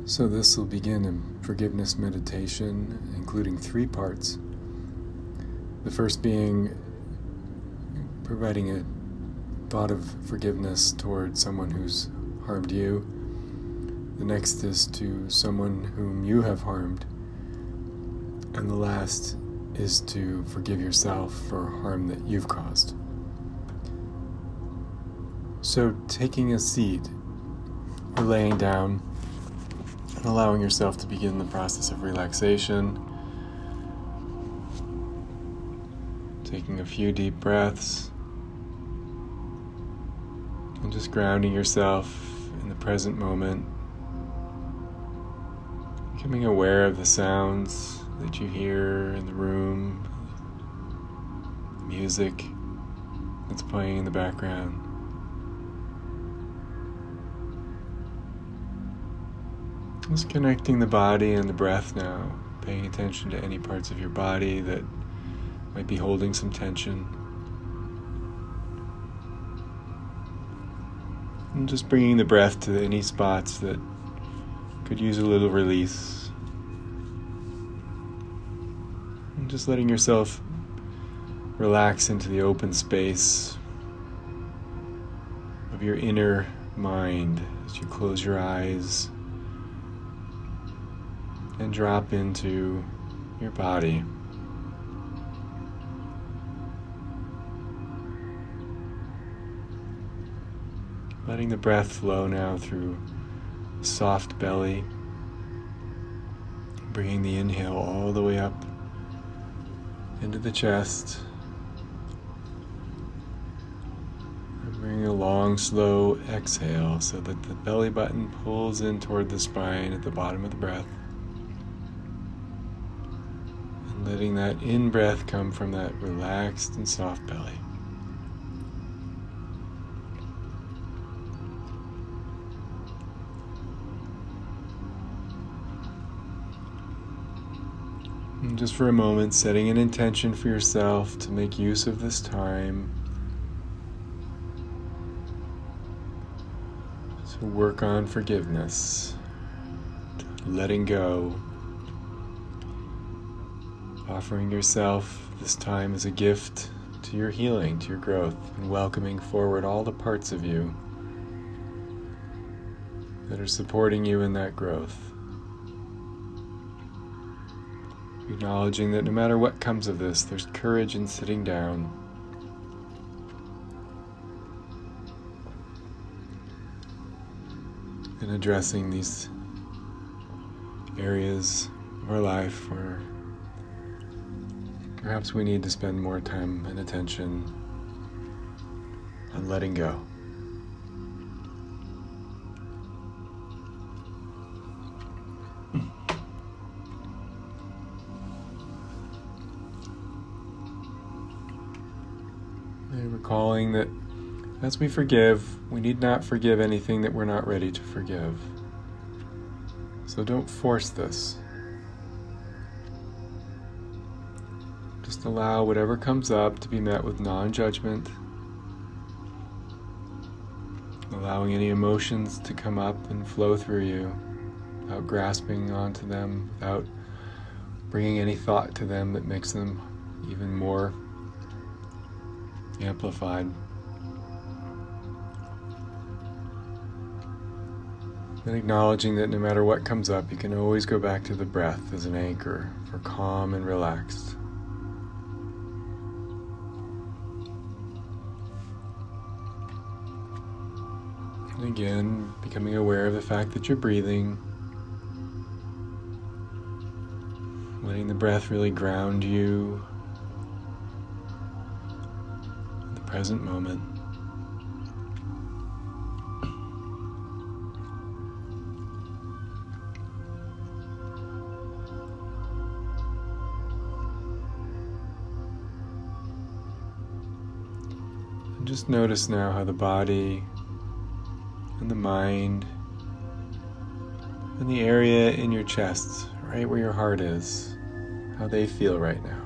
So this will begin a forgiveness meditation, including 3 parts. The first being providing a thought of forgiveness toward someone who's harmed you. The next is to someone whom you have harmed. And the last is to forgive yourself for harm that you've caused. So taking a seat or laying down and allowing yourself to begin the process of relaxation, taking a few deep breaths, and just grounding yourself in the present moment, becoming aware of the sounds that you hear in the room, music that's playing in the background. Just connecting the body and the breath now, paying attention to any parts of your body that might be holding some tension. And just bringing the breath to any spots that could use a little release. And just letting yourself relax into the open space of your inner mind as you close your eyes and drop into your body. Letting the breath flow now through a soft belly, bringing the inhale all the way up into the chest, and bringing a long, slow exhale so that the belly button pulls in toward the spine at the bottom of the breath. And letting that in-breath come from that relaxed and soft belly. And just for a moment, setting an intention for yourself to make use of this time to work on forgiveness, letting go, offering yourself this time as a gift to your healing, to your growth, and welcoming forward all the parts of you that are supporting you in that growth. Acknowledging that no matter what comes of this, there's courage in sitting down and addressing these areas of our life where perhaps we need to spend more time and attention on letting go. Recalling that as we forgive, we need not forgive anything that we're not ready to forgive. So don't force this. Just allow whatever comes up to be met with non-judgment, allowing any emotions to come up and flow through you without grasping onto them, without bringing any thought to them that makes them even more amplified. And acknowledging that no matter what comes up, you can always go back to the breath as an anchor for calm and relaxed. And again, becoming aware of the fact that you're breathing, letting the breath really ground you present moment. And just notice now how the body and the mind and the area in your chest, right where your heart is, how they feel right now.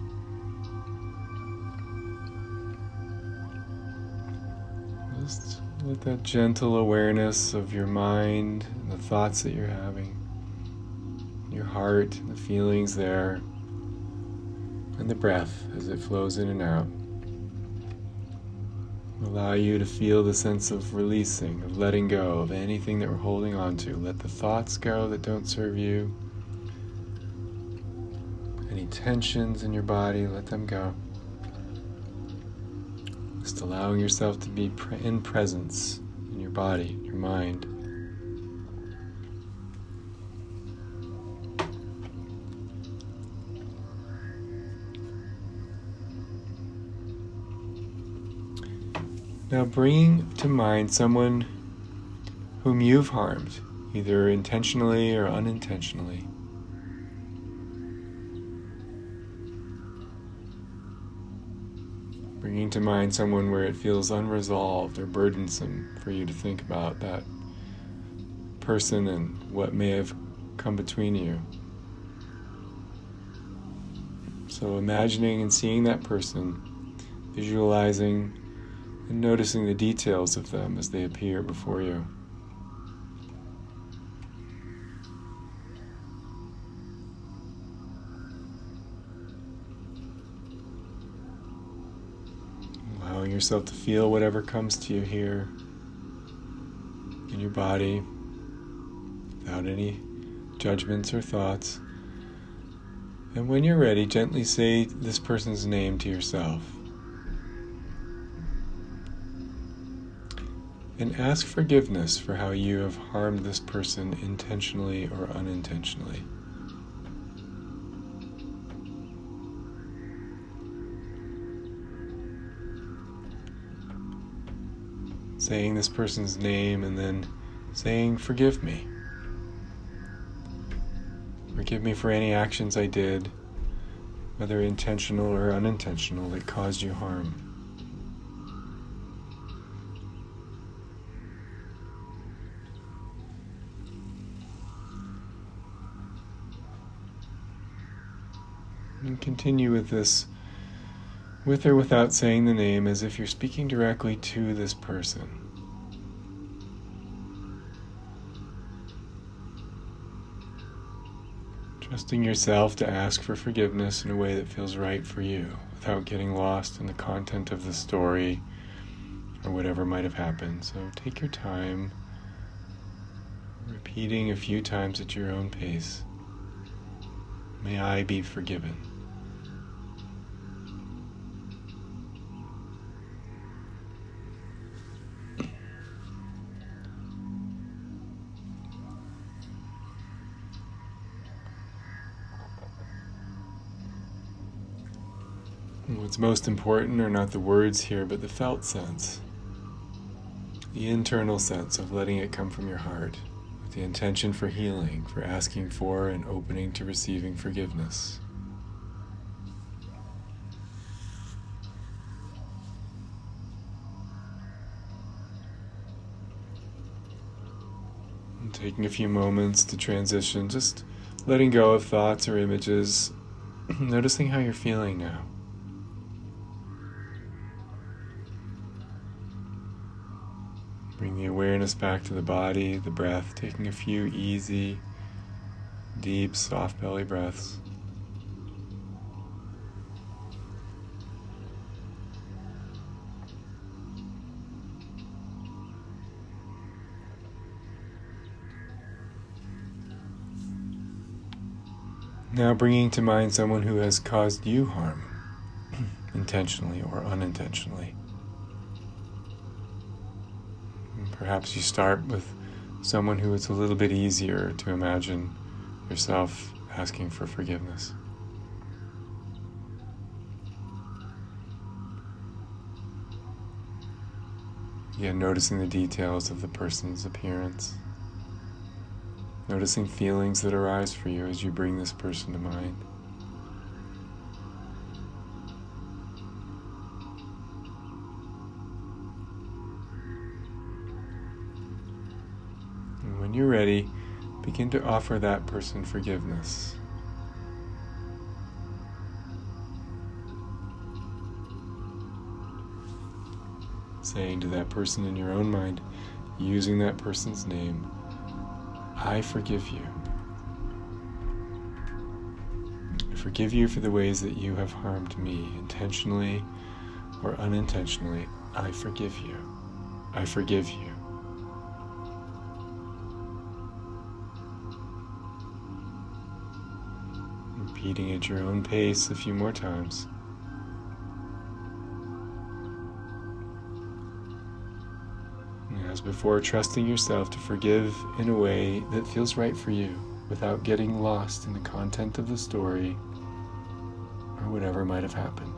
Just Let that gentle awareness of your mind and the thoughts that you're having, your heart, the feelings there, and the breath as it flows in and out, allow you to feel the sense of releasing, of letting go of anything that we're holding on to. Let the thoughts go that don't serve you. Any tensions in your body, let them go. Just allowing yourself to be in presence in your body, your mind. Now bringing to mind someone whom you've harmed, either intentionally or unintentionally. Bringing to mind someone where it feels unresolved or burdensome for you to think about that person and what may have come between you. So imagining and seeing that person, visualizing and noticing the details of them as they appear before you. Allowing yourself to feel whatever comes to you here in your body without any judgments or thoughts. And when you're ready, gently say this person's name to yourself. And ask forgiveness for how you have harmed this person intentionally or unintentionally. Saying this person's name and then saying, "Forgive me. Forgive me for any actions I did, whether intentional or unintentional, that caused you harm." And continue with this, with or without saying the name, as if you're speaking directly to this person. Trusting yourself to ask for forgiveness in a way that feels right for you, without getting lost in the content of the story or whatever might have happened. So take your time, repeating a few times at your own pace. May I be forgiven. What's most important are not the words here, but the felt sense, the internal sense of letting it come from your heart, with the intention for healing, for asking for and opening to receiving forgiveness. And taking a few moments to transition, just letting go of thoughts or images, noticing how you're feeling now. Bring the awareness back to the body, the breath, taking a few easy, deep, soft belly breaths. Now bringing to mind someone who has caused you harm, intentionally or unintentionally. Perhaps you start with someone who it's a little bit easier to imagine yourself asking for forgiveness. Again, noticing the details of the person's appearance. Noticing feelings that arise for you as you bring this person to mind. When you're ready, begin to offer that person forgiveness. saying to that person in your own mind, using that person's name, I forgive you. I forgive you for the ways that you have harmed me, intentionally or unintentionally. I forgive you. I forgive you. Repeating at your own pace a few more times. And as before, trusting yourself to forgive in a way that feels right for you, without getting lost in the content of the story or whatever might have happened.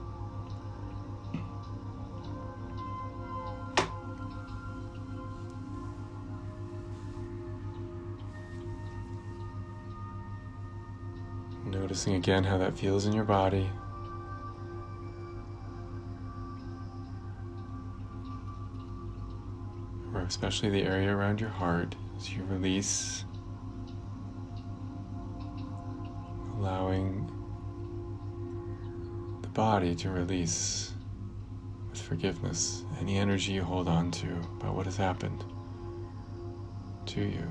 Noticing again how that feels in your body. Or especially the area around your heart as you release, allowing the body to release with forgiveness any energy you hold on to about what has happened to you.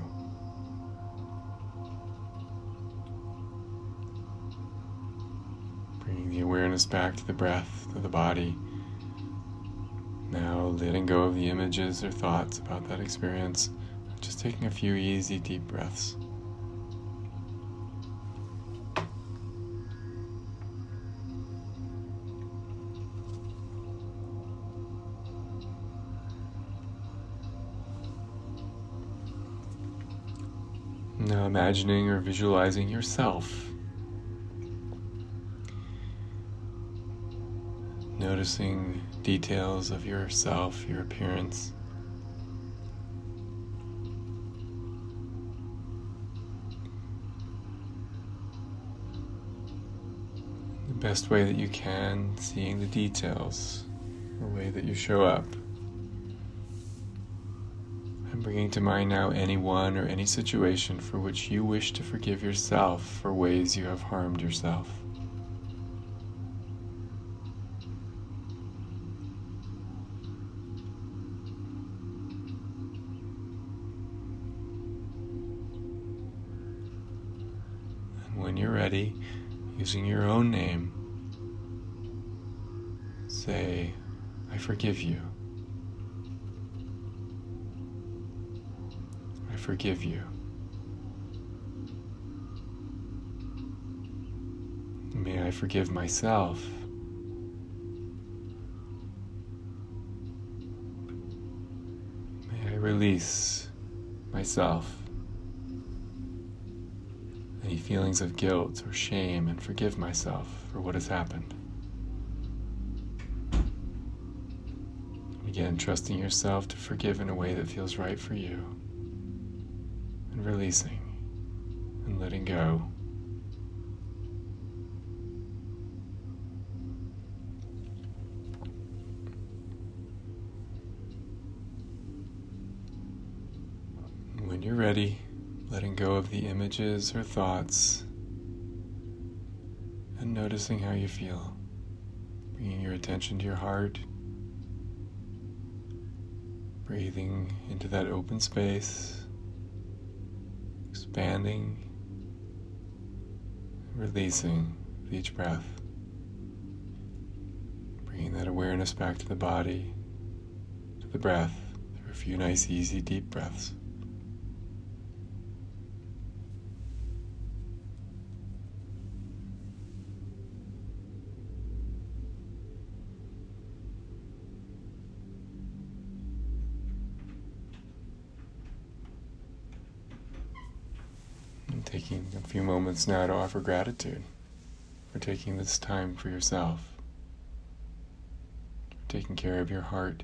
Bringing the awareness back to the breath, to the body. Now letting go of the images or thoughts about that experience. Just taking a few easy, deep breaths. Now imagining or visualizing yourself. Noticing details of yourself, your appearance. The best way that you can, seeing the details, the way that you show up. And bringing to mind now anyone or any situation for which you wish to forgive yourself for ways you have harmed yourself. When you're ready, using your own name, say, I forgive you. I forgive you. May I forgive myself. May I release myself. Any feelings of guilt or shame, and forgive myself for what has happened. Again, trusting yourself to forgive in a way that feels right for you, and releasing and letting go. When you're ready, letting go of the images or thoughts and noticing how you feel. Bringing your attention to your heart. Breathing into that open space. Expanding. Releasing with each breath. Bringing that awareness back to the body, to the breath, through a few nice, easy, deep breaths. Taking a few moments now to offer gratitude for taking this time for yourself, for taking care of your heart,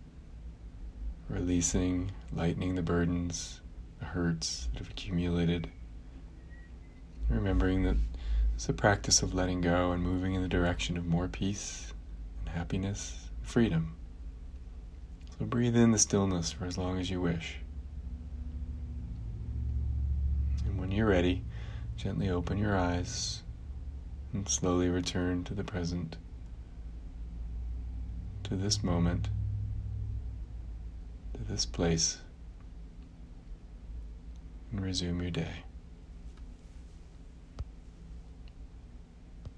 releasing, lightening the burdens, the hurts that have accumulated, remembering that it's a practice of letting go and moving in the direction of more peace and happiness and freedom. So breathe in the stillness for as long as you wish. When you're ready, gently open your eyes and slowly return to the present, to this moment, this place and resume your day.